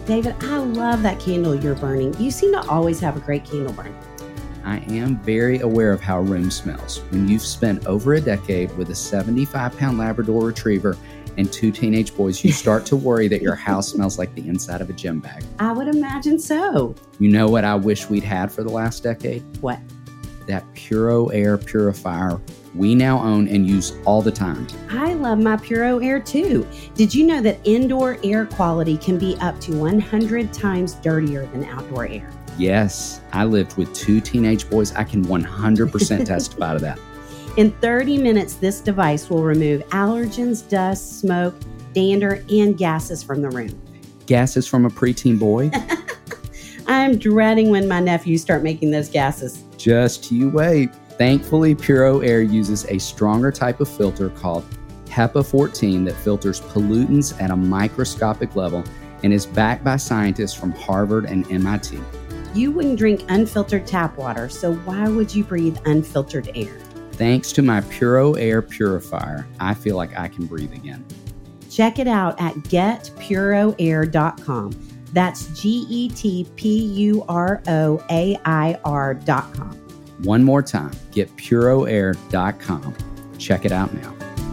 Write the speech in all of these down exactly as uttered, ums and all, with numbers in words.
David, I love that candle you're burning. You seem to always have a great candle burn. I am very aware of how a room smells. When you've spent over a decade with a seventy-five pound Labrador Retriever and two teenage boys, you start to worry that your house smells like the inside of a gym bag. I would imagine so. You know what I wish we'd had for the last decade? What? That Puro Air purifier we now own and use all the time. I love my Puro Air too. Did you know that indoor air quality can be up to one hundred times dirtier than outdoor air? Yes, I lived with two teenage boys. I can one hundred percent testify to that. In thirty minutes, this device will remove allergens, dust, smoke, dander, and gases from the room. Gases from a preteen boy? I'm dreading when my nephews start making those gases. Just you wait. Thankfully, Puro Air uses a stronger type of filter called HEPA fourteen that filters pollutants at a microscopic level and is backed by scientists from Harvard and M I T. You wouldn't drink unfiltered tap water, so why would you breathe unfiltered air? Thanks to my Puro Air purifier, I feel like I can breathe again. Check it out at get puro air dot com. That's G E T P U R O A I R dot com. One more time, get puro air dot com. Check it out now.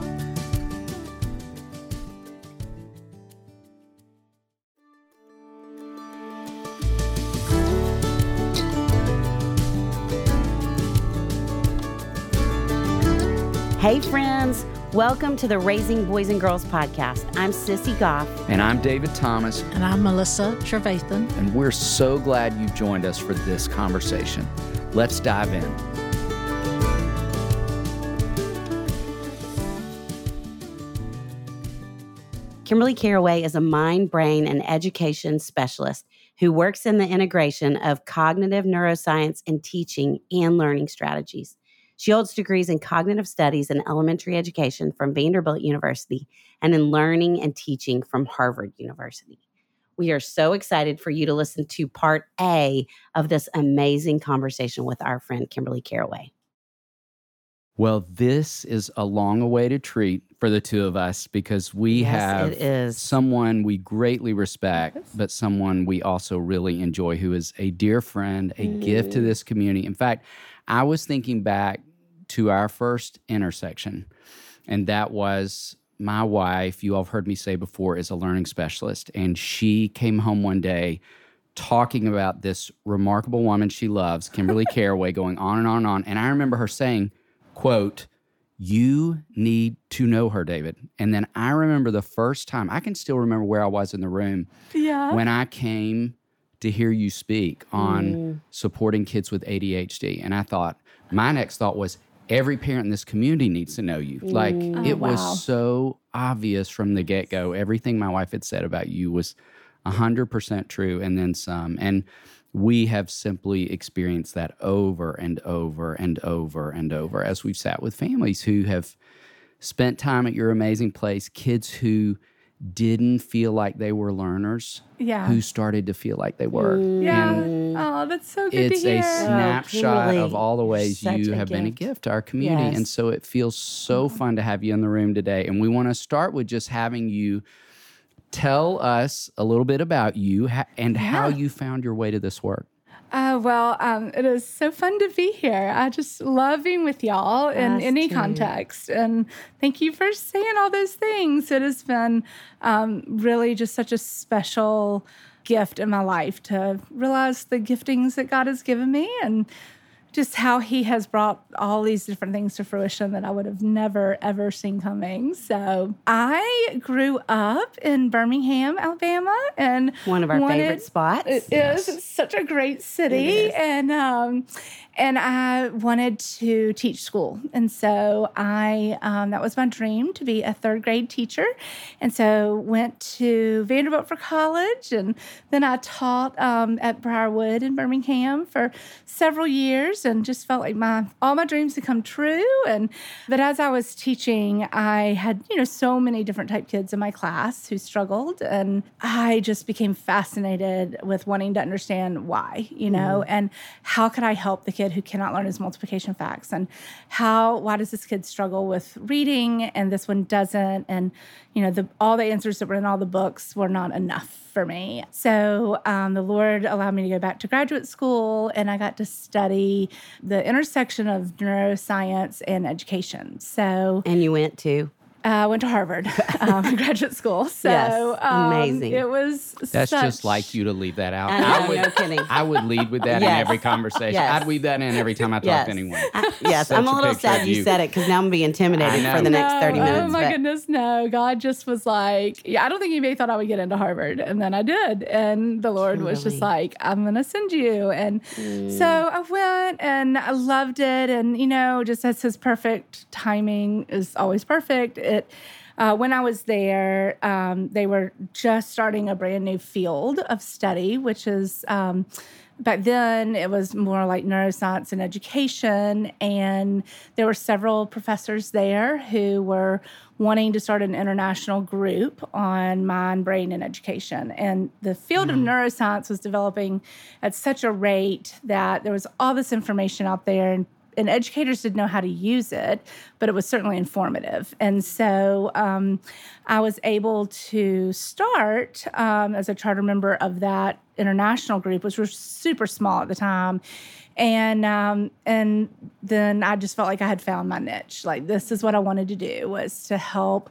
Hey friends, welcome to the Raising Boys and Girls podcast. I'm Sissy Goff. And I'm David Thomas. And I'm Melissa Trevathan. And we're so glad you've joined us for this conversation. Let's dive in. Kimberly Caraway is a mind, brain, and education specialist who works in the integration of cognitive neuroscience and teaching and learning strategies. She holds degrees in cognitive studies and elementary education from Vanderbilt University and in learning and teaching from Harvard University. We are so excited for you to listen to part A of this amazing conversation with our friend Kimberly Caraway. Well, this is a long-awaited treat for the two of us because we Yes, have it is. someone we greatly respect, but someone we also really enjoy, who is a dear friend, a Mm. gift to this community. In fact, I was thinking back to our first intersection, and that was my wife, you all have heard me say before, is a learning specialist, and she came home one day talking about this remarkable woman she loves, Kimberly Caraway, going on and on and on, and I remember her saying, quote, "You need to know her, David." And then I remember the first time, I can still remember where I was in the room Yeah. when I came to hear you speak on Mm. supporting kids with A D H D. And I thought, my next thought was, every parent in this community needs to know you. Like, Mm. it Oh, wow. was so obvious from the get-go. Everything my wife had said about you was one hundred percent true and then some. And we have simply experienced that over and over and over and over as we've sat with families who have spent time at your amazing place, kids who didn't feel like they were learners, Yeah. who started to feel like they were. Yeah. And Oh, that's so good it's to a hear. snapshot Kimberly, of all the ways such you a have been a gift. gift to our community. Yes. And so it feels so fun to have you in the room today. And we want to start with just having you tell us a little bit about you ha- and how Yeah. you found your way to this work. Uh, well, um, it is so fun to be here. I just love being with y'all in Us any too. context. And thank you for saying all those things. It has been um, really just such a special gift in my life to realize the giftings that God has given me and just how he has brought all these different things to fruition that I would have never, ever seen coming. So I grew up in Birmingham, Alabama, and One of our wanted- favorite spots. It Yes. is. It's such a great It city. is. And um, and I wanted to teach school. And so I um, that was my dream, to be a third grade teacher. And so went to Vanderbilt for college. And then I taught um, at Briarwood in Birmingham for several years and just felt like my all my dreams had come true. And but as I was teaching, I had, you know, so many different type kids in my class who struggled. And I just became fascinated with wanting to understand why, you know, and how could I help the kids kid who cannot learn his multiplication facts, and how, why does this kid struggle with reading and this one doesn't? And, you know, the, all the answers that were in all the books were not enough for me. So um, the Lord allowed me to go back to graduate school, and I got to study the intersection of neuroscience and education. So, and you went to? I uh, went to Harvard, um, graduate school. So yes, um, amazing. It was That's such... just like you to leave that out. I know, I would, no kidding. I would lead with that Yes. in every conversation. Yes. I'd weave that in every time I talk yes. to anyone. I, yes, Such I'm a a little picture sad of you you. said it because now I'm going to be intimidated I for the know. next thirty No, minutes. Oh my but- goodness, no. God just was like, yeah, I don't think anybody thought I would get into Harvard. And then I did. And the Lord was just Really? like, I'm going to send you. And Mm. so I went and I loved it. And, you know, just as his perfect timing is always perfect, it Uh, when I was there, um, they were just starting a brand new field of study, which is um, back then it was more like neuroscience and education. And there were several professors there who were wanting to start an international group on mind, brain, and education. And the field mm. of neuroscience was developing at such a rate that there was all this information out there, and And educators didn't know how to use it, but it was certainly informative. And so um, I was able to start um, as a charter member of that international group, which was super small at the time. And um, and then I just felt like I had found my niche. Like, this is what I wanted to do, was to help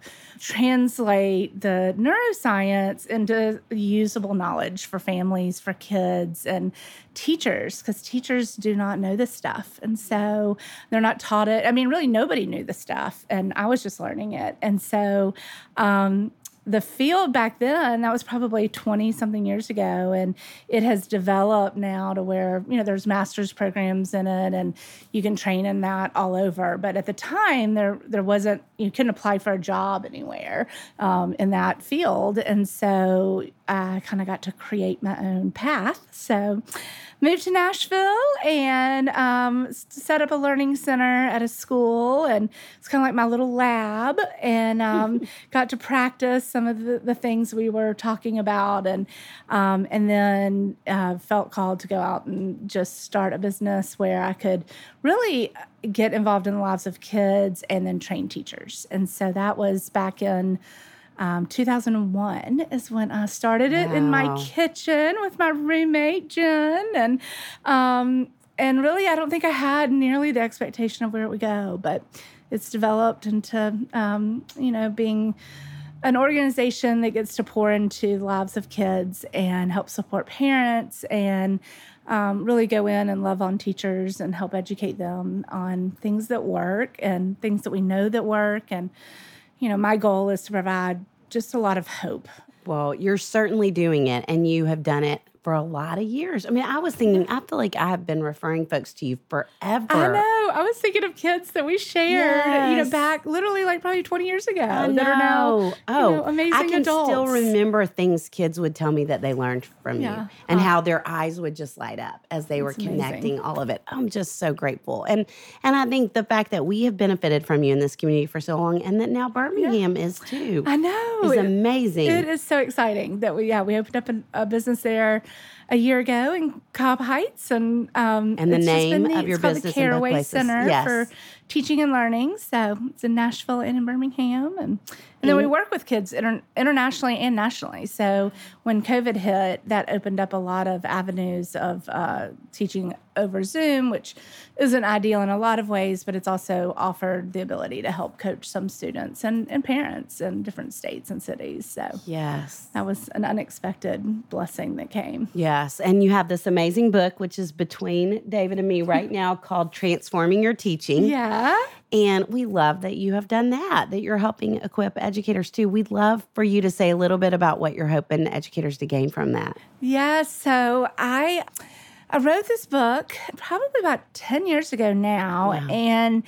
translate the neuroscience into usable knowledge for families, for kids, and teachers, because teachers do not know this stuff. And so they're not taught it. I mean, really, nobody knew the stuff, and I was just learning it. And so um, the field back then, that was probably twenty-something years ago, and it has developed now to where, you know, there's master's programs in it, and you can train in that all over. But at the time, there there wasn't, you couldn't apply for a job anywhere um, in that field. And so I kind of got to create my own path. So moved to Nashville and um, set up a learning center at a school, and it's kind of like my little lab, and um, got to practice some of the, the things we were talking about, and um, and then uh, felt called to go out and just start a business where I could really get involved in the lives of kids and then train teachers. And so that was back in Um, two thousand one is when I started it Wow. in my kitchen with my roommate, Jen. And um, and really, I don't think I had nearly the expectation of where it would go, but it's developed into, um, you know, being an organization that gets to pour into the lives of kids and help support parents, and um, really go in and love on teachers and help educate them on things that work and things that we know that work. And you know, my goal is to provide just a lot of hope. Well, you're certainly doing it, and you have done it for a lot of years. I mean, I was thinking, I feel like I have been referring folks to you forever. I know. I was thinking of kids that we shared, you know, Yes. back literally like probably twenty years ago I know. that are now oh, you know, amazing I can adults. still remember things kids would tell me that they learned from Yeah. you, and Oh. how their eyes would just light up as they were It's amazing. connecting all of it. I'm just so grateful. And and I think the fact that we have benefited from you in this community for so long, and that now Birmingham is too, I know. is It- amazing. It is so exciting that we, yeah, we opened up an, a business there a year ago in Cobb Heights, and um, And the it's just been name neat. of your it's called business the in both Caraway places. Center Yes. for Teaching and Learning. So it's in Nashville and in Birmingham, and and then we work with kids inter- internationally and nationally. So when COVID hit, that opened up a lot of avenues of uh, teaching over Zoom, which isn't ideal in a lot of ways, but it's also offered the ability to help coach some students and, and parents in different states and cities. So yes. that was an unexpected blessing that came. Yes, and you have this amazing book, which is between David and me right now, called Transforming Your Teaching. Yeah. And we love that you have done that, that you're helping equip educators too. We'd love for you to say a little bit about what you're hoping educators to gain from that. Yeah. So I I wrote this book probably about ten years ago now. Wow. And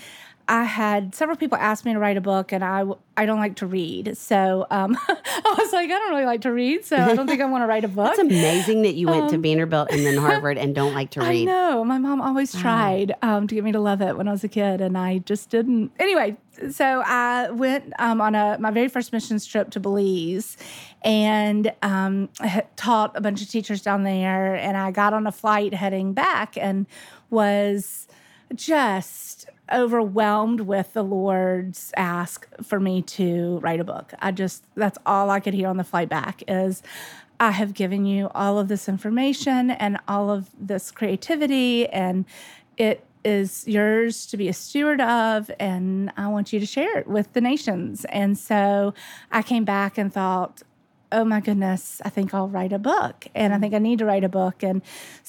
I had several people ask me to write a book, and I, I don't like to read. So um, I was like, I don't really like to read, so I don't think I want to write a book. It's amazing that you went um, to Vanderbilt and then Harvard and don't like to read. I know. My mom always tried um, to get me to love it when I was a kid, and I just didn't. Anyway, so I went um, on a my very first missions trip to Belize, and um, I had taught a bunch of teachers down there, and I got on a flight heading back and was just overwhelmed with the Lord's ask for me to write a book. I just, that's all I could hear on the flight back is, I have given you all of this information and all of this creativity, and it is yours to be a steward of, and I want you to share it with the nations. And so I came back and thought, oh my goodness, I think I'll write a book, and I think I need to write a book. And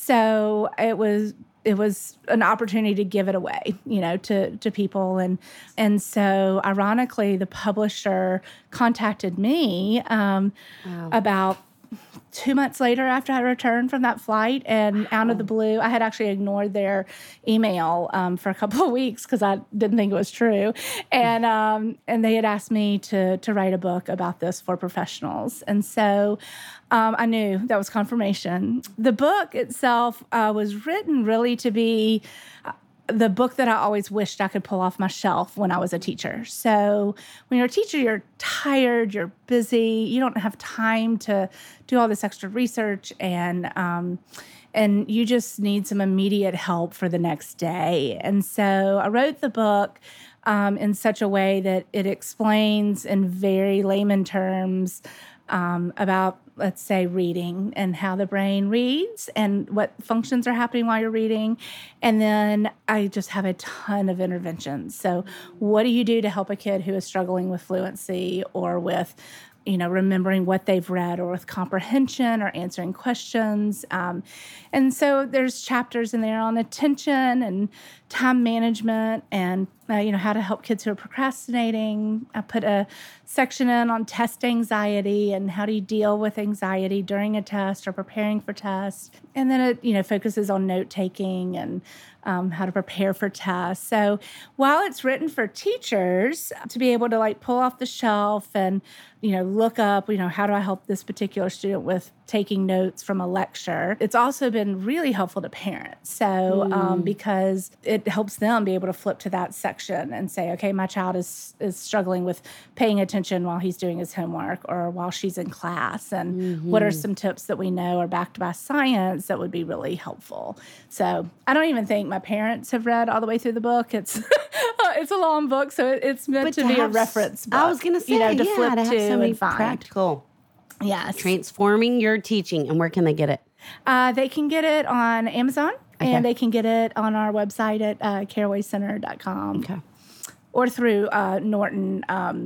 so it was it was an opportunity to give it away, you know, to, to people. And, and so ironically, the publisher contacted me um, wow. about two months later after I returned from that flight, and wow. out of the blue, I had actually ignored their email um, for a couple of weeks because I didn't think it was true. And um, and they had asked me to to write a book about this for professionals. And so um, I knew that was confirmation. The book itself uh, was written really to be the book that I always wished I could pull off my shelf when I was a teacher. So when you're a teacher, you're tired, you're busy, you don't have time to do all this extra research, and um, and you just need some immediate help for the next day. And so I wrote the book um, in such a way that it explains in very layman terms um, about, let's say, reading and how the brain reads and what functions are happening while you're reading. And then I just have a ton of interventions. So what do you do to help a kid who is struggling with fluency or with, you know, remembering what they've read, or with comprehension or answering questions? Um, and so there's chapters in there on attention and time management and, uh, you know, how to help kids who are procrastinating. I put a section in on test anxiety and how do you deal with anxiety during a test or preparing for tests. And then it, you know, focuses on note-taking and um, how to prepare for tests. So while it's written for teachers to be able to like pull off the shelf and, you know, look up, you know, how do I help this particular student with taking notes from a lecture, it's also been really helpful to parents. So mm. um, because it helps them be able to flip to that section and say, okay, my child is is struggling with paying attention while he's doing his homework or while she's in class. And mm-hmm. what are some tips that we know are backed by science that would be really helpful? So I don't even think my parents have read all the way through the book. It's it's a long book, so it, it's meant but to, to be have, a reference book. I was going to say, you know, to yeah, flip to have to something and find. Practical. Yes. Transforming your teaching. And where can they get it? Uh, they can get it on Amazon, okay. and they can get it on our website at uh, caraway center dot com. Okay. Or through uh, Norton, um,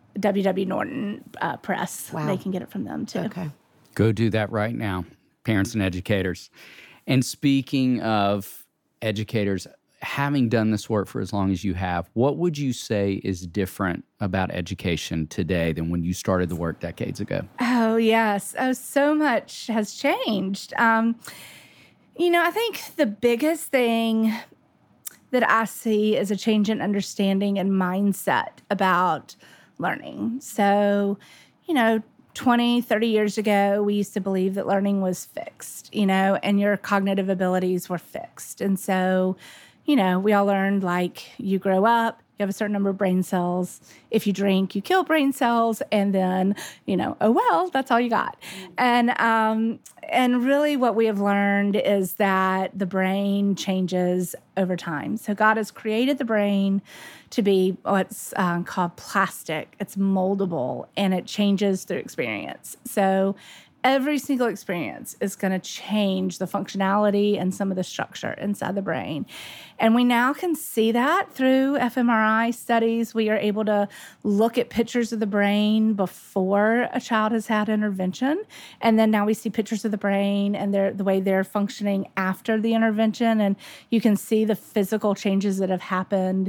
W W Norton uh, Press. Wow. They can get it from them, too. Okay. Go do that right now, parents and educators. And speaking of educators, having done this work for as long as you have, what would you say is different about education today than when you started the work decades ago? Oh, yes. Oh, so much has changed. Um, you know, I think the biggest thing that I see is a change in understanding and mindset about learning. So, you know, twenty, thirty years ago, we used to believe that learning was fixed, you know, and your cognitive abilities were fixed. And so, you know, we all learned, like, you grow up, you have a certain number of brain cells. If you drink, you kill brain cells. And then, you know, oh, well, that's all you got. Mm-hmm. And um, and really what we have learned is that the brain changes over time. So God has created the brain to be what's um, called plastic. It's moldable, and it changes through experience. So every single experience is going to change the functionality and some of the structure inside the brain. And we now can see that through fMRI studies. We are able to look at pictures of the brain before a child has had intervention. And then now we see pictures of the brain and their, the way they're functioning after the intervention. And you can see the physical changes that have happened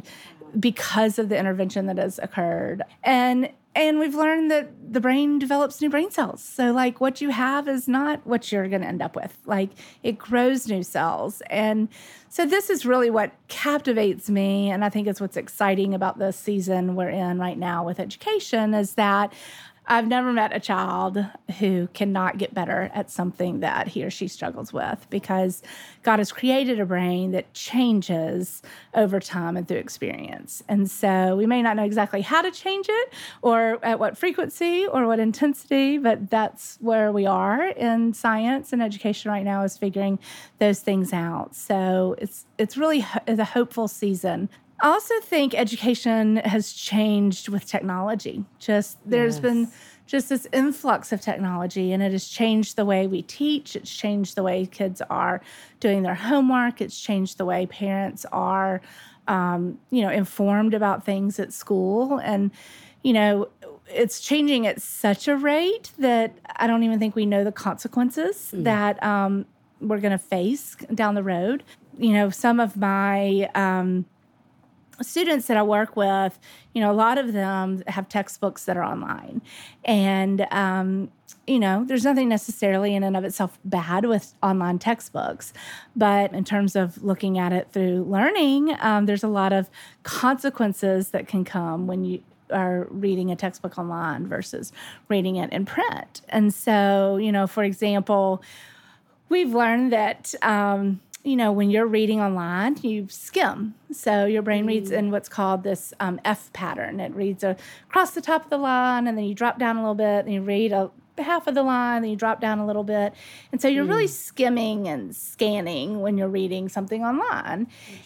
because of the intervention that has occurred. And and we've learned that the brain develops new brain cells. So like what you have is not what you're going to end up with. Like it grows new cells. And so this is really what captivates me. And I think it's what's exciting about the season we're in right now with education is that I've never met a child who cannot get better at something that he or she struggles with because God has created a brain that changes over time and through experience. And so we may not know exactly how to change it or at what frequency or what intensity, but that's where we are in science and education right now is figuring those things out. So it's it's really ho- a hopeful season. I also think education has changed with technology. Just there's yes. been just this influx of technology, and it has changed the way we teach. It's changed the way kids are doing their homework. It's changed the way parents are, um, you know, informed about things at school. And, you know, it's changing at such a rate that I don't even think we know the consequences mm. that um, we're going to face down the road. You know, some of my um, students that I work with, you know, a lot of them have textbooks that are online. And, um, you know, there's nothing necessarily in and of itself bad with online textbooks. But in terms of looking at it through learning, um, there's a lot of consequences that can come when you are reading a textbook online versus reading it in print. And so, you know, for example, we've learned that, um, you know, when you're reading online, you skim. So your brain reads in what's called this um, F pattern. It reads across the top of the line, and then you drop down a little bit, and you read a half of the line, then you drop down a little bit. And so you're mm. really skimming and scanning when you're reading something online.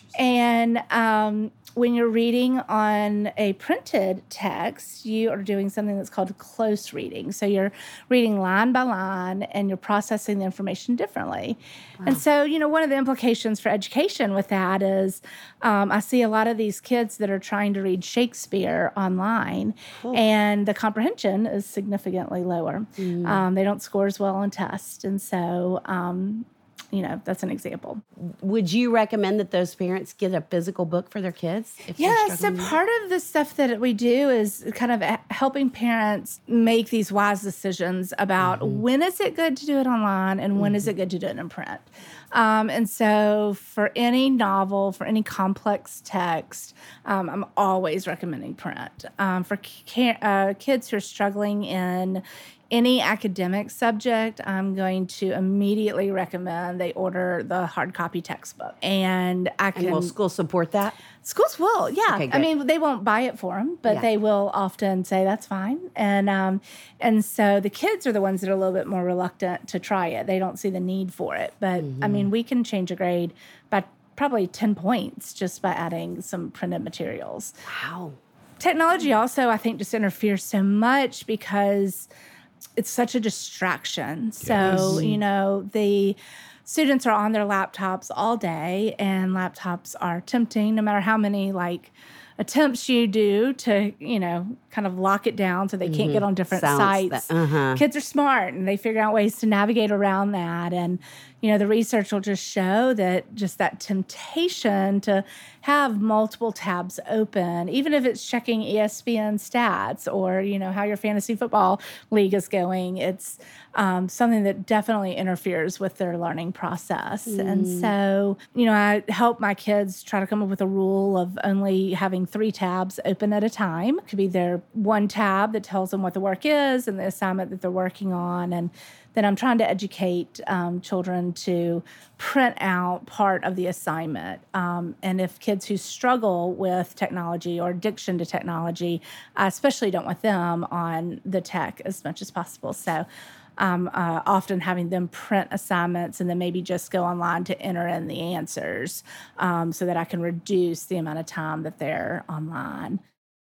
And um, when you're reading on a printed text, you are doing something that's called close reading. So you're reading line by line, and you're processing the information differently. Wow. And so, you know, one of the implications for education with that is um, I see a lot of these kids that are trying to read Shakespeare online, cool. and the comprehension is significantly lower. Mm. Um, they don't score as well on tests. And so, um, you know, that's an example. Would you recommend that those parents get a physical book for their kids? If yeah, so part of the stuff that we do is kind of helping parents make these wise decisions about mm-hmm. when is it good to do it online and when mm-hmm. is it good to do it in print. Um, and so for any novel, for any complex text, um, I'm always recommending print. Um, for ca- uh, kids who are struggling in any academic subject, I'm going to immediately recommend they order the hard copy textbook. And I can. And will schools support that? Schools will, yeah. Okay, I mean, they won't buy it for them, but yeah. they will often say that's fine. And um, and so the kids are the ones that are a little bit more reluctant to try it. They don't see the need for it. But mm-hmm. I mean, we can change a grade by probably ten points just by adding some printed materials. Wow. Technology also, I think, just interferes so much because it's such a distraction. Yes. So, you know, the students are on their laptops all day, and laptops are tempting no matter how many, like, attempts you do to, you know, kind of lock it down so they mm-hmm. can't get on different Sounds sites. That, uh-huh. Kids are smart, and they figure out ways to navigate around that. And, you know, the research will just show that just that temptation to have multiple tabs open, even if it's checking E S P N stats or, you know, how your fantasy football league is going, it's um, something that definitely interferes with their learning process. Mm. And so, you know, I help my kids try to come up with a rule of only having three tabs open at a time. It could be their one tab that tells them what the work is and the assignment that they're working on. And then I'm trying to educate um, children to print out part of the assignment. Um, and if kids who struggle with technology or addiction to technology, I especially don't want them on the tech as much as possible. So um, uh, often having them print assignments and then maybe just go online to enter in the answers um, so that I can reduce the amount of time that they're online.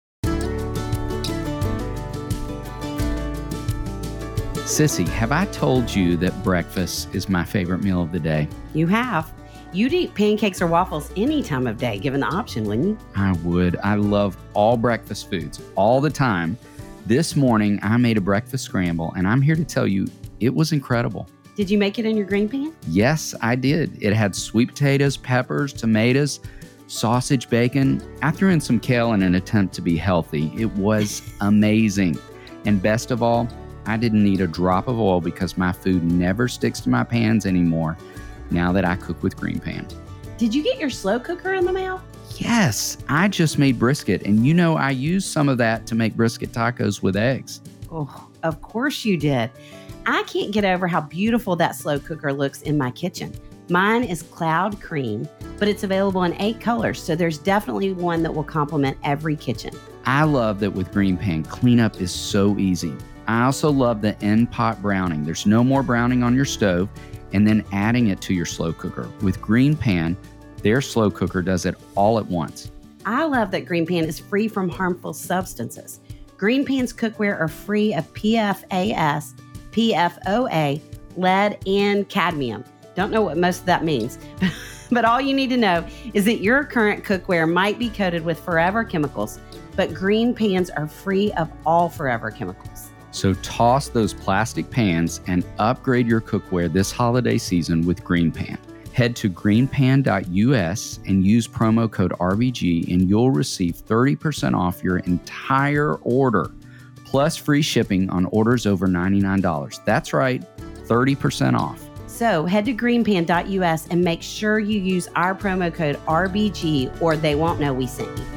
Sissy, have I told you that breakfast is my favorite meal of the day? You have. You'd eat pancakes or waffles any time of day, given the option, wouldn't you? I would. I love all breakfast foods all the time. This morning, I made a breakfast scramble, and I'm here to tell you it was incredible. Did you make it in your green pan? Yes, I did. It had sweet potatoes, peppers, tomatoes, sausage bacon. I threw in some kale in an attempt to be healthy. It was amazing. And best of all, I didn't need a drop of oil because my food never sticks to my pans anymore now that I cook with Green Pan. Did you get your slow cooker in the mail? Yes, I just made brisket, and you know I used some of that to make brisket tacos with eggs. Oh, of course you did. I can't get over how beautiful that slow cooker looks in my kitchen. Mine is cloud cream, but it's available in eight colors, so there's definitely one that will complement every kitchen. I love that with Green Pan, cleanup is so easy. I also love the in-pot browning. There's no more browning on your stove and then adding it to your slow cooker. With Green Pan, their slow cooker does it all at once. I love that Green Pan is free from harmful substances. Green Pan's cookware are free of P F A S, P F O A, lead, and cadmium. Don't know what most of that means, but all you need to know is that your current cookware might be coated with forever chemicals, but Green Pans are free of all forever chemicals. So toss those plastic pans and upgrade your cookware this holiday season with Green Pan. Head to green pan dot U S and use promo code R B G and you'll receive thirty percent off your entire order, plus free shipping on orders over ninety-nine dollars. That's right, thirty percent off. So head to green pan dot U S and make sure you use our promo code R B G or they won't know we sent you.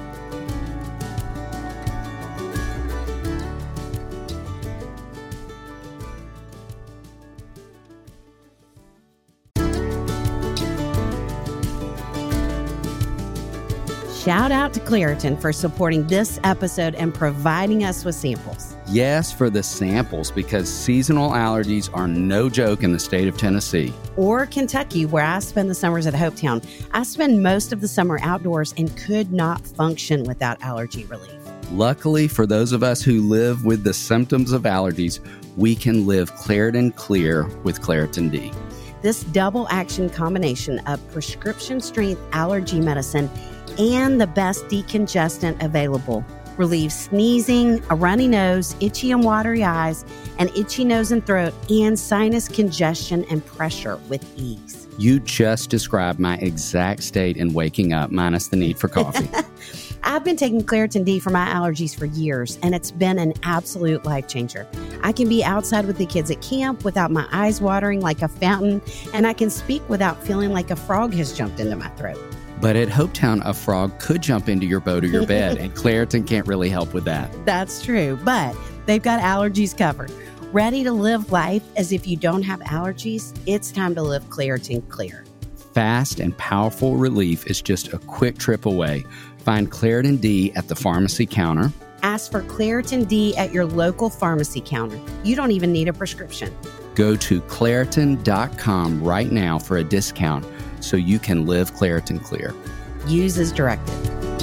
Shout out to Claritin for supporting this episode and providing us with samples. Yes, for the samples, because seasonal allergies are no joke in the state of Tennessee. Or Kentucky, where I spend the summers at Hopetown. I spend most of the summer outdoors and could not function without allergy relief. Luckily, for those of us who live with the symptoms of allergies, we can live Claritin Clear with Claritin D. This double action combination of prescription strength allergy medicine and the best decongestant available relieves sneezing, a runny nose, itchy and watery eyes, an itchy nose and throat, and sinus congestion and pressure with ease. You just described my exact state in waking up, minus the need for coffee. I've been taking Claritin D for my allergies for years, and it's been an absolute life changer. I can be outside with the kids at camp without my eyes watering like a fountain, and I can speak without feeling like a frog has jumped into my throat. But at Hopetown, a frog could jump into your boat or your bed, and Claritin can't really help with that. That's true, but they've got allergies covered. Ready to live life as if you don't have allergies? It's time to live Claritin Clear. Fast and powerful relief is just a quick trip away. Find Claritin D at the pharmacy counter. Ask for Claritin D at your local pharmacy counter. You don't even need a prescription. Go to Claritin dot com right now for a discount so you can live Claritin Clear. Use as directed.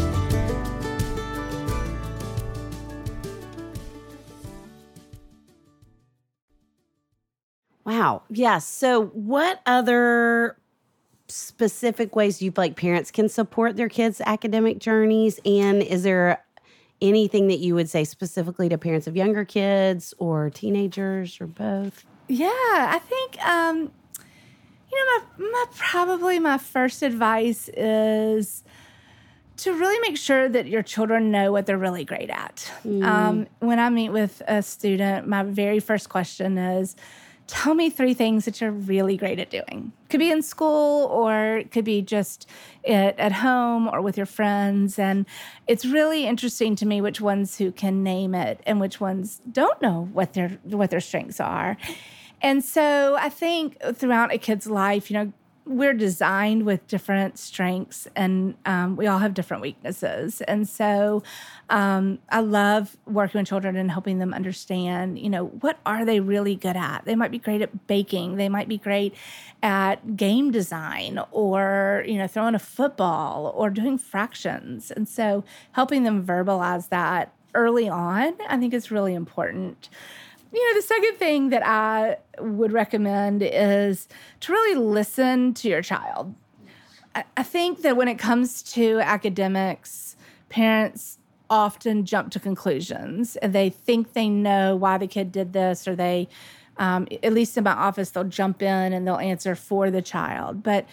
Wow. Yes. So what other specific ways do you feel like parents can support their kids' academic journeys? And is there anything that you would say specifically to parents of younger kids or teenagers or both? Yeah, I think, um, you know, my, my probably my first advice is to really make sure that your children know what they're really great at. Mm. Um, when I meet with a student, my very first question is, tell me three things that you're really great at doing. Could be in school or it could be just at, at home or with your friends. And it's really interesting to me which ones who can name it and which ones don't know what their what their strengths are. And so I think throughout a kid's life, you know, we're designed with different strengths and um, we all have different weaknesses. And so um, I love working with children and helping them understand, you know, what are they really good at? They might be great at baking. They might be great at game design or, you know, throwing a football or doing fractions. And so helping them verbalize that early on, I think is really important. You know, the second thing that I would recommend is to really listen to your child. I, I think that when it comes to academics, parents often jump to conclusions and they think they know why the kid did this, or they, um, at least in my office, they'll jump in and they'll answer for the child. But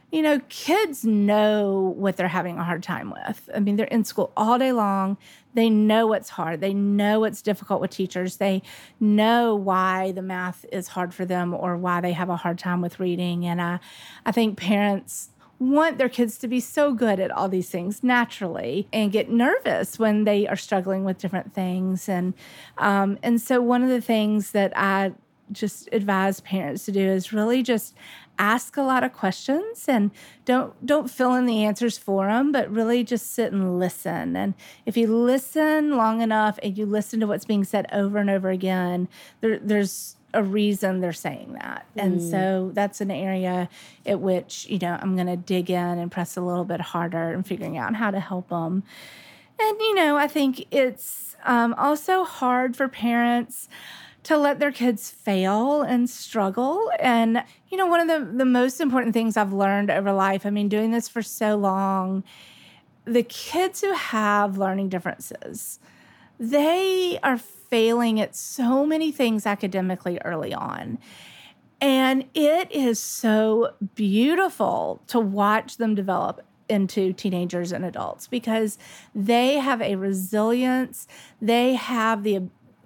you know, kids know what they're having a hard time with. I mean, they're in school all day long. They know what's hard. They know what's difficult with teachers. They know why the math is hard for them or why they have a hard time with reading. And I, I think parents want their kids to be so good at all these things naturally and get nervous when they are struggling with different things. And um, and so one of the things that I just advise parents to do is really just ask a lot of questions and don't don't fill in the answers for them, but really just sit and listen. And if you listen long enough and you listen to what's being said over and over again, there, there's a reason they're saying that. Mm. And so that's an area at which, you know, I'm going to dig in and press a little bit harder and figuring out how to help them. And, you know, I think it's um, also hard for parents to let their kids fail and struggle. And, you know, one of the, the most important things I've learned over life, I mean, doing this for so long, the kids who have learning differences, they are failing at so many things academically early on. And it is so beautiful to watch them develop into teenagers and adults because they have a resilience, they have the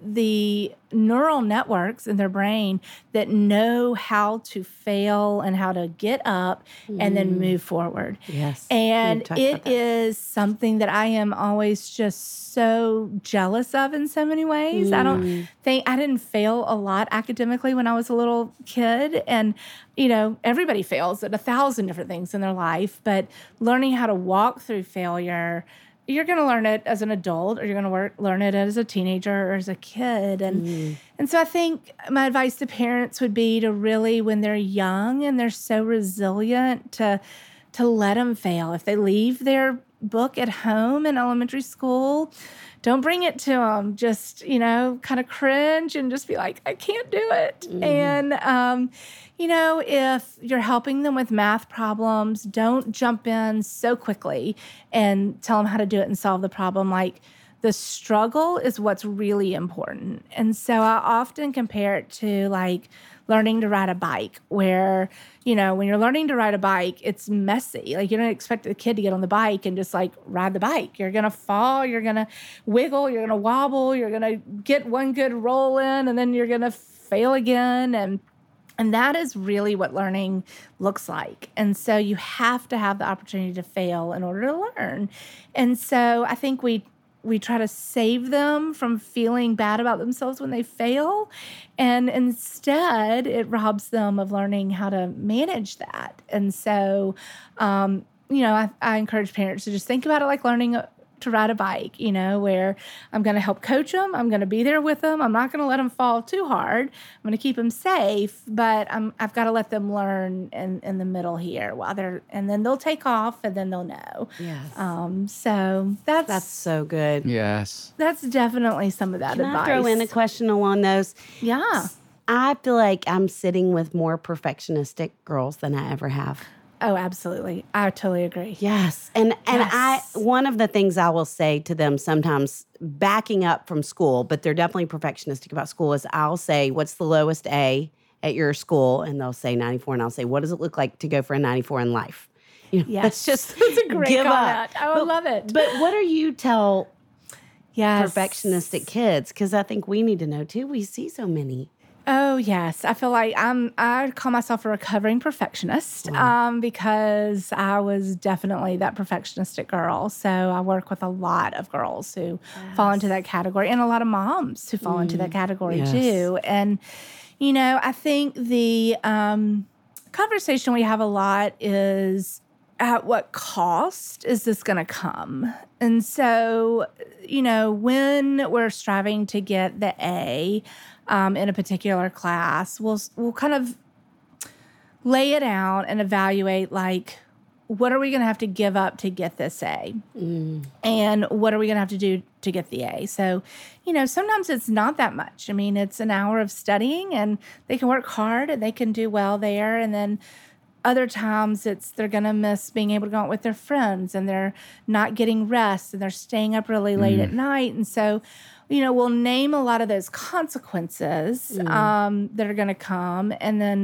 the neural networks in their brain that know how to fail and how to get up mm. and then move forward. Yes. And it is something that I am always just so jealous of in so many ways. Mm. I don't think I didn't fail a lot academically when I was a little kid. And, you know, everybody fails at a thousand different things in their life, but learning how to walk through failure, you're going to learn it as an adult or you're going to work, learn it as a teenager or as a kid. And mm. and so I think my advice to parents would be to really, when they're young and they're so resilient, to to let them fail. If they leave their book at home in elementary school, don't bring it to them. Just, you know, kind of cringe and just be like, I can't do it. Mm. And, um, you know, if you're helping them with math problems, don't jump in so quickly and tell them how to do it and solve the problem. Like, the struggle is what's really important. And so I often compare it to, like, learning to ride a bike, where, you know, when you're learning to ride a bike, it's messy. Like, you don't expect the kid to get on the bike and just, like, ride the bike. You're going to fall, you're going to wiggle, you're going to wobble, you're going to get one good roll in, and then you're going to fail again. And And that is really what learning looks like. And so you have to have the opportunity to fail in order to learn. And so I think we we try to save them from feeling bad about themselves when they fail. And instead, it robs them of learning how to manage that. And so, um, you know, I, I encourage parents to just think about it like learning a, to ride a bike, you know, where I'm going to help coach them. I'm going to be there with them. I'm not going to let them fall too hard. I'm going to keep them safe, but I'm, I've got to let them learn in, in the middle here while they're, and then they'll take off and then they'll know. Yes. Um, so that's, that's so good. Yes. That's definitely some of that Can advice. I throw in a question along those? Yeah. I feel like I'm sitting with more perfectionistic girls than I ever have. Oh, absolutely. I totally agree. Yes. And and yes. I one of the things I will say to them sometimes, backing up from school, but they're definitely perfectionistic about school, is I'll say, what's the lowest A at your school? And they'll say ninety-four. And I'll say, what does it look like to go for a ninety-four in life? You know, yes. That's just That's a great give comment. up. I but, love it. But what do you tell yes. perfectionistic kids? Because I think we need to know, too. We see so many. Oh, yes. I feel like I'm, I call myself a recovering perfectionist mm. um, because I was definitely that perfectionistic girl. So I work with a lot of girls who yes. fall into that category, and a lot of moms who fall mm. into that category yes. too. And, you know, I think the um, conversation we have a lot is, at what cost is this going to come? And so, you know, when we're striving to get the A um, in a particular class, we'll we'll kind of lay it out and evaluate, like, what are we going to have to give up to get this A? Mm. And what are we going to have to do to get the A? So, you know, sometimes it's not that much. I mean, it's an hour of studying, and they can work hard and they can do well there. And then other times it's they're going to miss being able to go out with their friends, and they're not getting rest, and they're staying up really late mm. at night. And so, you know, we'll name a lot of those consequences mm. um, that are going to come, and then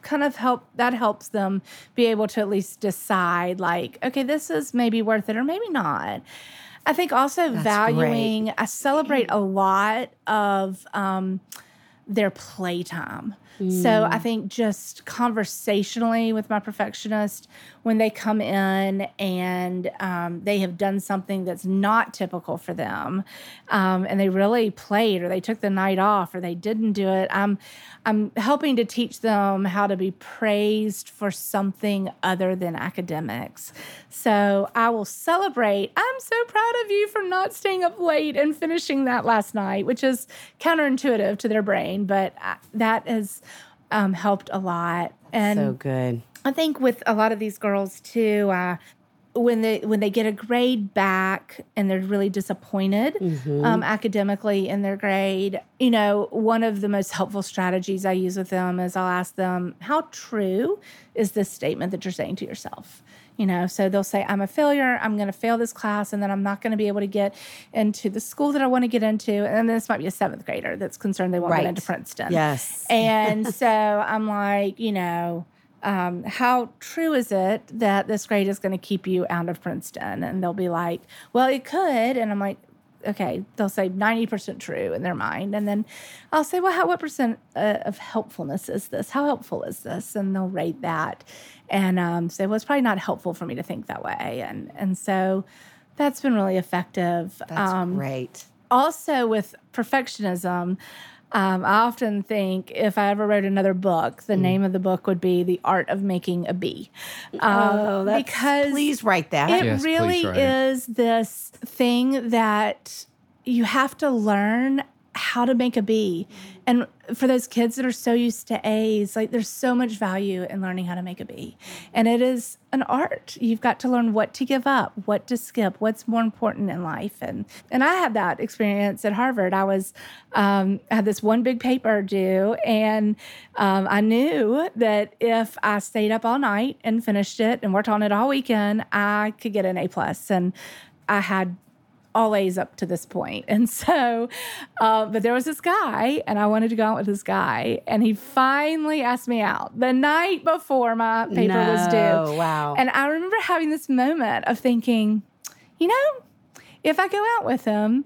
kind of help, that helps them be able to at least decide like, okay, this is maybe worth it or maybe not. I think also That's valuing, great. I celebrate a lot of um, their playtime. Mm. So I think just conversationally with my perfectionist, when they come in and um, they have done something that's not typical for them, um, and they really played, or they took the night off, or they didn't do it, I'm I'm helping to teach them how to be praised for something other than academics. So I will celebrate, I'm so proud of you for not staying up late and finishing that last night, which is counterintuitive to their brain, but that has um, helped a lot. And so good. I think with a lot of these girls too, uh, when they when they get a grade back and they're really disappointed mm-hmm. um, academically in their grade, you know, one of the most helpful strategies I use with them is I'll ask them, how true is this statement that you're saying to yourself? You know, so they'll say, I'm a failure, I'm going to fail this class, and then I'm not going to be able to get into the school that I want to get into. And this might be a seventh grader that's concerned they won't right. get into Princeton. Yes. And so I'm like, you know, Um, how true is it that this grade is going to keep you out of Princeton? And they'll be like, well, it could. And I'm like, okay, they'll say ninety percent true in their mind. And then I'll say, well, how, what percent uh, of helpfulness is this? How helpful is this? And they'll rate that and um, say, well, it's probably not helpful for me to think that way. And, and so that's been really effective. That's um, great. Also with perfectionism, Um, I often think if I ever wrote another book, the mm. name of the book would be The Art of Making a Bee. Um, oh, that's, because please write that. It yes, really is it. This thing that you have to learn how to make a bee. And for those kids that are so used to A's, like there's so much value in learning how to make a bee. And it is an art. You've got to learn what to give up, what to skip, what's more important in life. And and I had that experience at Harvard. I was um, I had this one big paper due, and um, I knew that if I stayed up all night and finished it and worked on it all weekend, I could get an A plus. And I had all A's up to this point. And so, uh, but there was this guy, and I wanted to go out with this guy, and he finally asked me out the night before my paper no, was due. Wow. And I remember having this moment of thinking, you know, if I go out with him,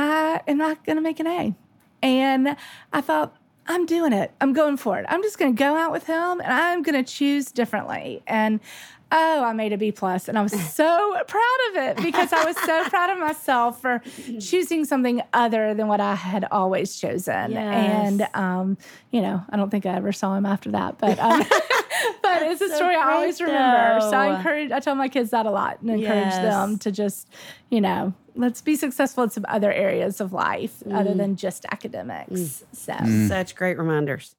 I am not going to make an A. And I thought, I'm doing it. I'm going for it. I'm just going to go out with him, and I'm going to choose differently. And oh, I made a B plus, and I was so proud of it because I was so proud of myself for choosing something other than what I had always chosen. Yes. And, um, you know, I don't think I ever saw him after that, but um, but it's a so story I always great, remember. though. So I encourage, I tell my kids that a lot and encourage Yes. them to just, you know, let's be successful in some other areas of life mm. other than just academics. Mm. So mm. Such great reminders.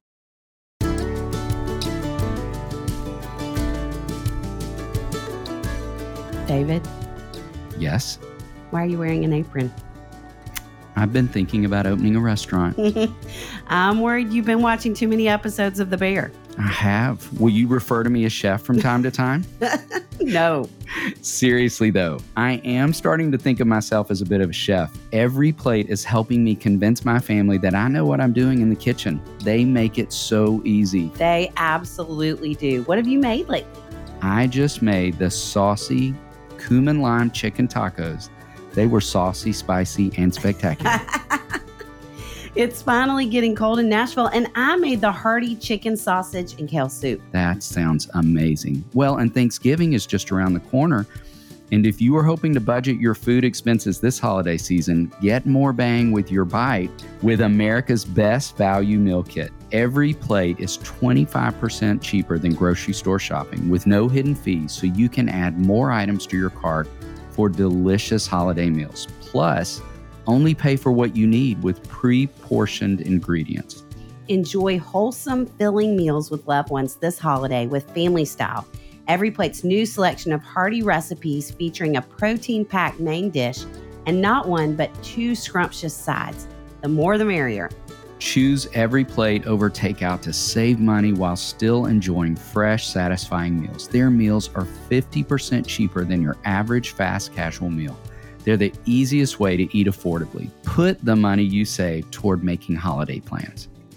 David? Yes? Why are you wearing an apron? I've been thinking about opening a restaurant. I'm worried you've been watching too many episodes of The Bear. I have. Will you refer to me as chef from time to time? No. Seriously, though, I am starting to think of myself as a bit of a chef. Every plate is helping me convince my family that I know what I'm doing in the kitchen. They make it so easy. They absolutely do. What have you made lately? I just made the saucy cumin lime chicken tacos. They were saucy, spicy, and spectacular. It's finally getting cold in Nashville, and I made the hearty chicken sausage and kale soup. That sounds amazing. Well, and Thanksgiving is just around the corner. And if you are hoping to budget your food expenses this holiday season, get more bang with your bite with America's Best Value Meal Kit. Every plate is twenty-five percent cheaper than grocery store shopping with no hidden fees, so you can add more items to your cart for delicious holiday meals. Plus, only pay for what you need with pre-portioned ingredients. Enjoy wholesome, filling meals with loved ones this holiday with Family Style. Every plate's new selection of hearty recipes featuring a protein-packed main dish and not one but two scrumptious sides. The more the merrier. Choose Every Plate over takeout to save money while still enjoying fresh, satisfying meals. Their meals are fifty percent cheaper than your average fast casual meal. They're the easiest way to eat affordably. Put the money you save toward making holiday plans.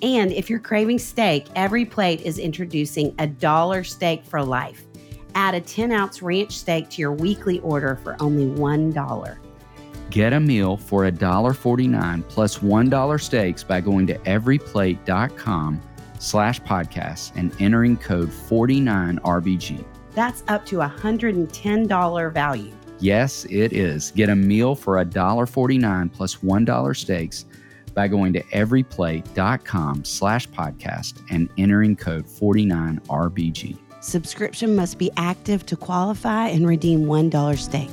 And if you're craving steak, Every Plate is introducing a dollar steak for life. Add a ten-ounce ranch steak to your weekly order for only one dollar. Get a meal for one dollar and forty-nine cents plus one dollar steaks by going to everyplate.com slash podcast and entering code forty-nine R B G. That's up to a one hundred ten dollars value. Yes, it is. Get a meal for one dollar and forty-nine cents plus one dollar steaks by going to everyplate.com slash podcast and entering code forty-nine R B G. Subscription must be active to qualify and redeem one dollar steak.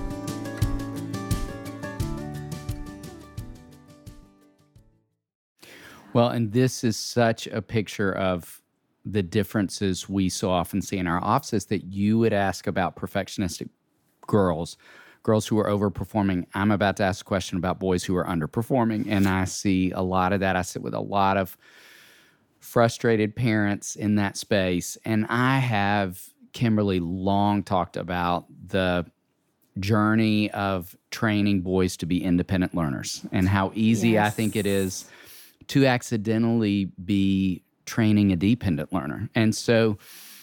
Well, and this is such a picture of the differences we so often see in our offices, that you would ask about perfectionistic girls, girls who are overperforming. I'm about to ask a question about boys who are underperforming, and I see a lot of that. I sit with a lot of frustrated parents in that space, and I have, Kimberly, long talked about the journey of training boys to be independent learners and how easy yes. I think it is to accidentally be training a dependent learner. And so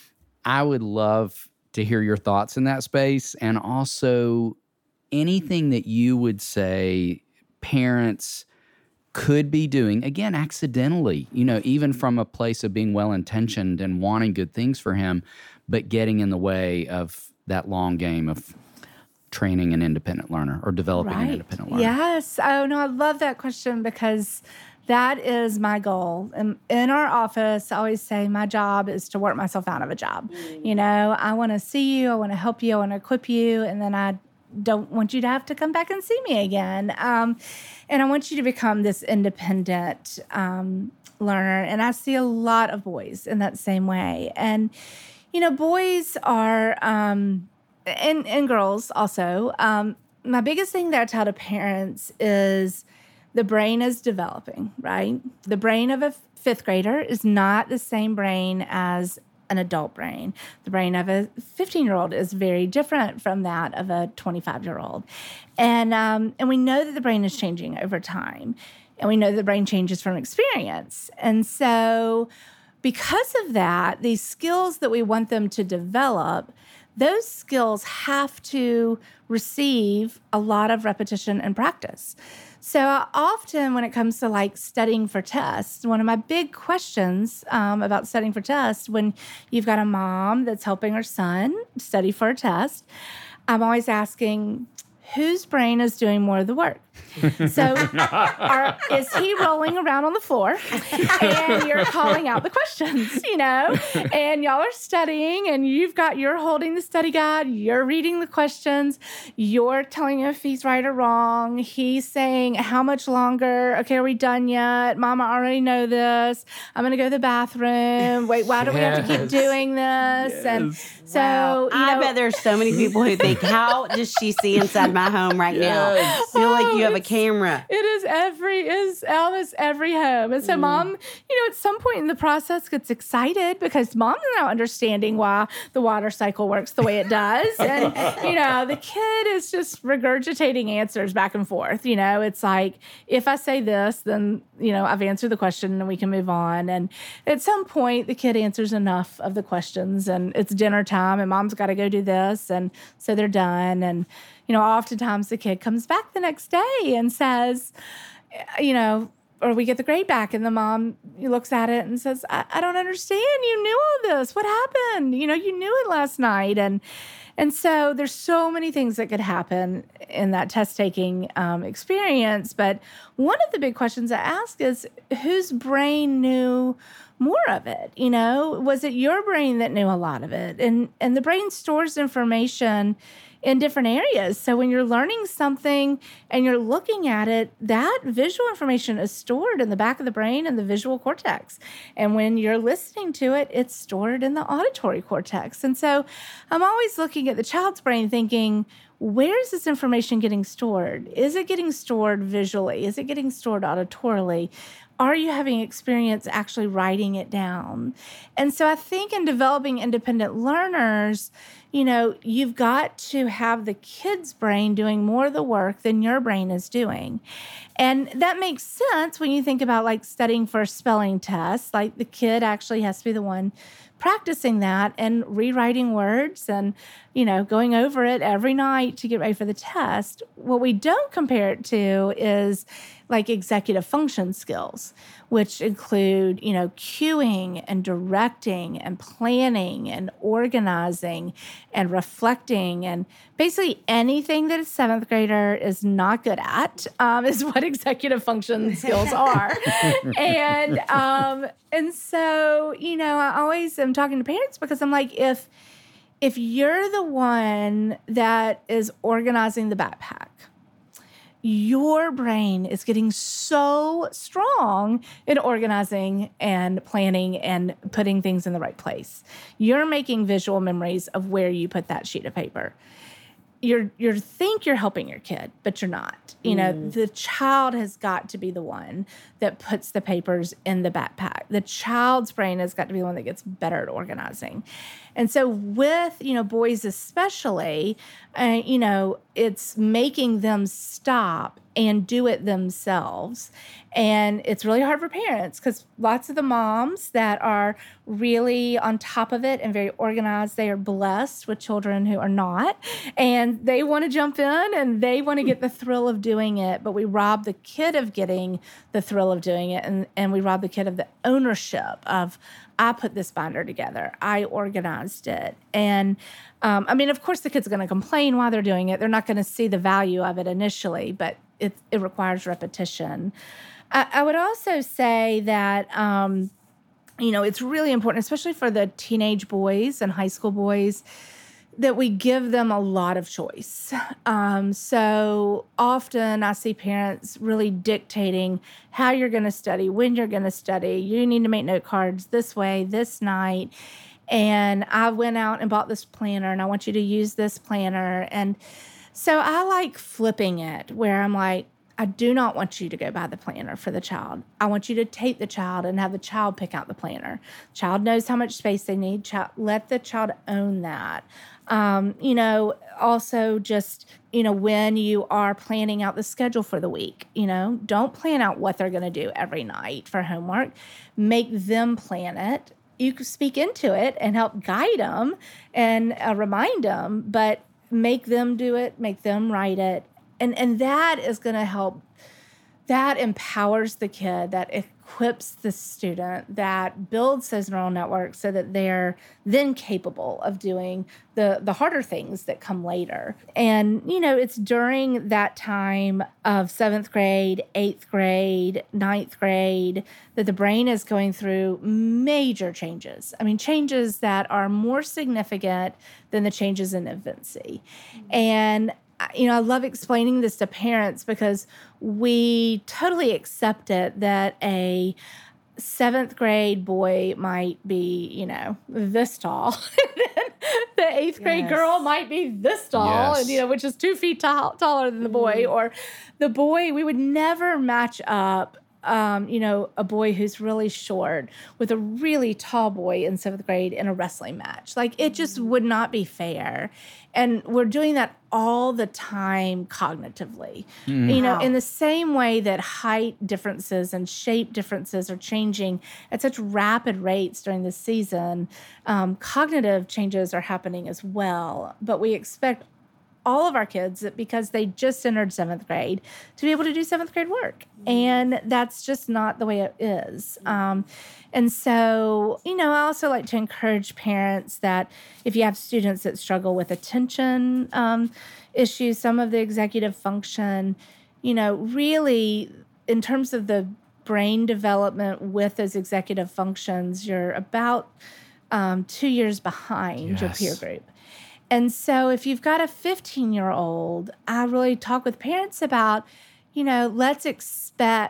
I would love to hear your thoughts in that space, and also anything that you would say parents could be doing, again, accidentally, you know, even from a place of being well-intentioned and wanting good things for him, but getting in the way of that long game of training an independent learner or developing right. an independent learner. Yes. Oh, no, I love that question, because that is my goal. And in our office, I always say my job is to work myself out of a job. Mm. You know, I want to see you, I want to help you, I want to equip you, and then I don't want you to have to come back and see me again. Um, and I want you to become this independent um, learner. And I see a lot of boys in that same way. And, you know, boys are, um, and, and girls also, um, my biggest thing that I tell to parents is the brain is developing, right? The brain of a fifth grader is not the same brain as an adult brain. The brain of a fifteen-year-old is very different from that of a twenty-five-year-old. And um, and we know that the brain is changing over time. And we know that the brain changes from experience. And so because of that, these skills that we want them to develop, those skills have to receive a lot of repetition and practice. So uh, often when it comes to like studying for tests, one of my big questions um, about studying for tests, when you've got a mom that's helping her son study for a test, I'm always asking, whose brain is doing more of the work? So are, is he rolling around on the floor and you're calling out the questions, you know, and y'all are studying and you've got, you're holding the study guide, you're reading the questions, you're telling him if he's right or wrong. He's saying, how much longer? Okay, are we done yet? Mama, I already know this. I'm going to go to the bathroom. Wait, why do we have to keep doing this? Yes. And so, wow. you know, I bet there's so many people who think, how does she see inside my home right Yes. now? I feel like you have a camera. It is every is almost every home. And so mm. mom, you know, at some point in the process gets excited because mom's now understanding why the water cycle works the way it does. And, you know, the kid is just regurgitating answers back and forth. You know, it's like, if I say this, then, you know, I've answered the question and we can move on. And at some point, the kid answers enough of the questions and it's dinner time and mom's got to go do this. And so they're done. And, you know, oftentimes the kid comes back the next day and says, you know, or we get the grade back and the mom looks at it and says, I, I don't understand. You knew all this. What happened? You know, you knew it last night. And and so there's so many things that could happen in that test-taking um, experience. But one of the big questions I ask is, whose brain knew more of it? You know, was it your brain that knew a lot of it? And and the brain stores information in different areas. So when you're learning something and you're looking at it, that visual information is stored in the back of the brain and the visual cortex. And when you're listening to it, it's stored in the auditory cortex. And so I'm always looking at the child's brain thinking, where is this information getting stored? Is it getting stored visually? Is it getting stored auditorily? Are you having experience actually writing it down? And so I think in developing independent learners, you know, you've got to have the kid's brain doing more of the work than your brain is doing. And that makes sense when you think about like studying for a spelling test. Like the kid actually has to be the one practicing that and rewriting words and, you know, going over it every night to get ready for the test. What we don't compare it to is like executive function skills, which include, you know, cueing and directing and planning and organizing and reflecting, and basically anything that a seventh grader is not good at um, is what executive function skills are. and um, and so, you know, I always am talking to parents because I'm like, if if you're the one that is organizing the backpack, your brain is getting so strong in organizing and planning and putting things in the right place. You're making visual memories of where you put that sheet of paper. You're you think you're helping your kid, but you're not. You know, mm. the child has got to be the one that puts the papers in the backpack. The child's brain has got to be the one that gets better at organizing. And so with, you know, boys especially, uh, you know, it's making them stop and do it themselves. And it's really hard for parents because lots of the moms that are really on top of it and very organized, they are blessed with children who are not. And they want to jump in and they want to get the thrill of doing it. But we rob the kid of getting the thrill of doing it. And, and we rob the kid of the ownership of, I put this binder together. I organized it. And um, I mean, of course, the kid's going to complain while they're doing it. They're not going to see the value of it initially, but it, it requires repetition. I, I would also say that, um, you know, it's really important, especially for the teenage boys and high school boys, that we give them a lot of choice. Um, so often I see parents really dictating how you're going to study, when you're going to study. You need to make note cards this way, this night. And I went out and bought this planner, and I want you to use this planner. And so I like flipping it, where I'm like, I do not want you to go buy the planner for the child. I want you to take the child and have the child pick out the planner. Child knows how much space they need. Child, let the child own that. Um, you know, also just, you know, when you are planning out the schedule for the week, you know, don't plan out what they're going to do every night for homework. Make them plan it. You can speak into it and help guide them and uh, remind them, but make them do it, make them write it. And and that is going to help. That empowers the kid, that equips the student, that builds those neural networks so that they're then capable of doing the, the harder things that come later. And, you know, it's during that time of seventh grade, eighth grade, ninth grade, that the brain is going through major changes. I mean, changes that are more significant than the changes in infancy. And you know, I love explaining this to parents because we totally accept it that a seventh grade boy might be, you know, this tall. The eighth grade yes. girl might be this tall, yes. and, you know, which is two feet tall, taller than the boy. Mm. Or the boy, we would never match up Um, you know, a boy who's really short with a really tall boy in seventh grade in a wrestling match. Like, it just would not be fair. And we're doing that all the time cognitively. Mm. You know, wow. in the same way that height differences and shape differences are changing at such rapid rates during the season, um, cognitive changes are happening as well. But we expect all of our kids, because they just entered seventh grade, to be able to do seventh grade work. And that's just not the way it is. Um, and so, you know, I also like to encourage parents that if you have students that struggle with attention um, issues, some of the executive function, you know, really in terms of the brain development with those executive functions, you're about um, two years behind yes. your peer group. And so if you've got a fifteen-year-old, I really talk with parents about, you know, let's expect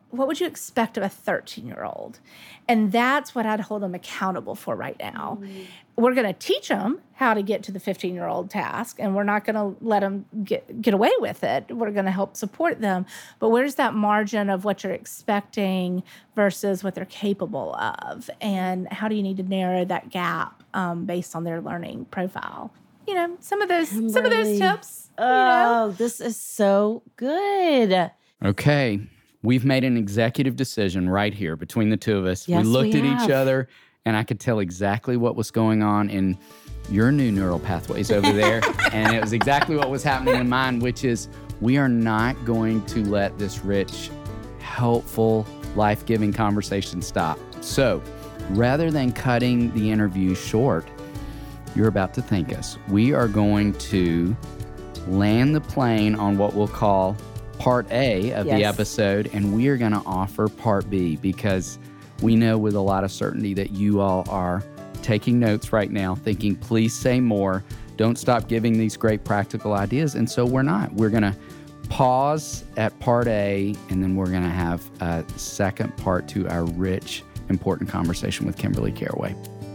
what would you expect of a thirteen-year-old? And that's what I'd hold them accountable for right now. Mm-hmm. We're going to teach them how to get to the fifteen-year-old task, and we're not going to let them get, get away with it. We're going to help support them. But where's that margin of what you're expecting versus what they're capable of? And how do you need to narrow that gap um, based on their learning profile? You know, some of those, Kimberly. some of those tips. Oh, you know. This is so good. Okay. We've made an executive decision right here between the two of us. Yes, we looked we at have. each other, and I could tell exactly what was going on in your new neural pathways over there. And it was exactly what was happening in mine, which is we are not going to let this rich, helpful, life-giving conversation stop. So rather than cutting the interview short, you're about to thank us. We are going to land the plane on what we'll call part A of yes. the episode, and we are going to offer part B because we know with a lot of certainty that you all are taking notes right now, thinking, please say more. Don't stop giving these great practical ideas. And so we're not. We're going to pause at part A, and then we're going to have a second part to our rich, important conversation with Kimberly Caraway.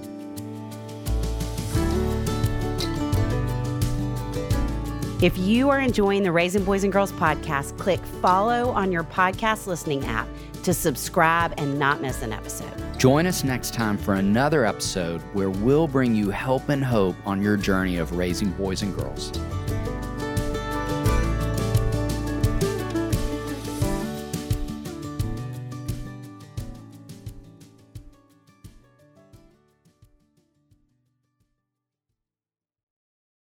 If you are enjoying the Raising Boys and Girls podcast, click follow on your podcast listening app to subscribe and not miss an episode. Join us next time for another episode where we'll bring you help and hope on your journey of raising boys and girls.